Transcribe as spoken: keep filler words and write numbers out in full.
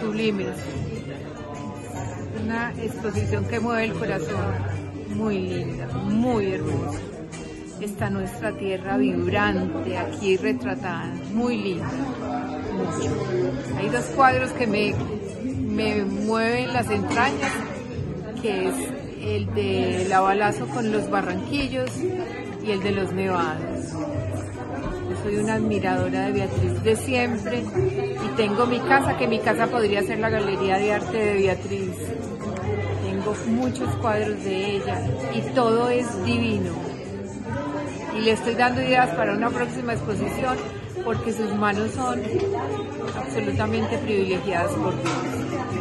sublimes. Una exposición que mueve el corazón, muy linda, muy hermosa. Está nuestra tierra vibrante aquí retratada, muy linda, mucho. Hay dos cuadros que me, me mueven las entrañas, que es el de Lavalazo con los barranquillos y el de los nevados. Yo soy una admiradora de Beatriz de siempre y tengo mi casa, que mi casa podría ser la Galería de Arte de Beatriz. Tengo muchos cuadros de ella y todo es divino. Y le estoy dando ideas para una próxima exposición porque sus manos son absolutamente privilegiadas por Dios.